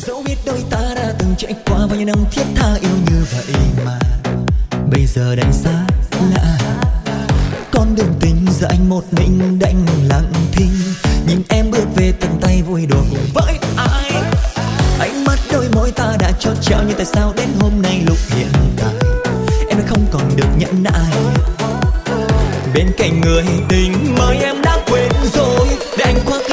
Dẫu biết đôi ta đã từng trải qua bao nhiêu năm thiết tha yêu như vậy mà bây giờ đành xa lạ. Con đường tình giờ anh một mình đành lặng thinh, nhìn em bước về tận tay vui đùa cùng với ai. Ánh mắt đôi môi ta đã chót trao, nhưng tại sao đến hôm nay lúc hiện tại em đã không còn được nhẫn nại. Bên cạnh người tình mới em đã quên rồi, để anh khoác